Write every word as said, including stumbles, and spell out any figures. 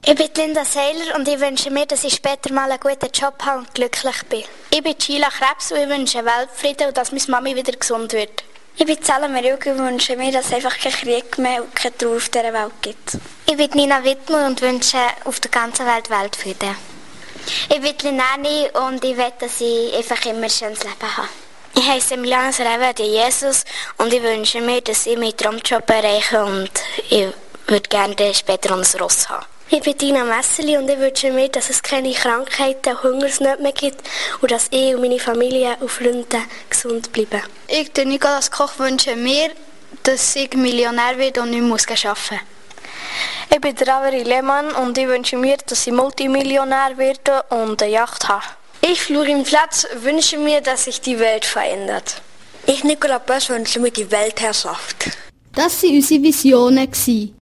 Ich bin Linda Seiler und ich wünsche mir, dass ich später mal einen guten Job habe und glücklich bin. Ich bin Sheila Krebs und ich wünsche Weltfrieden und dass meine Mami wieder gesund wird. Ich bin Salome Rüge und wünsche mir, dass es einfach keinen Krieg mehr und keine Trauer auf dieser Welt gibt. Ich bin Nina Wittmer und wünsche auf der ganzen Welt Weltfrieden. Ich bin Linani und ich will, dass ich einfach immer ein schönes Leben habe. Ich heiße Milana Sareva de Jesus und ich wünsche mir, dass ich meinen Traumjob erreiche und ich würde gerne später ein Ross haben. Ich bin Dina Messeli und ich wünsche mir, dass es keine Krankheiten und Hungersnöte mehr gibt und dass ich und meine Familie und Freunde gesund bleiben. Ich, der Nicolas Koch, wünsche mir, dass ich Millionär werde und nicht muss arbeiten. Ich bin der Avery Lehmann und ich wünsche mir, dass ich Multimillionär werde und eine Yacht habe. Ich, Florin Platz, wünsche mir, dass sich die Welt verändert. Ich, Nicola Bösch, wünsche mir die Weltherrschaft. Das waren unsere Visionen.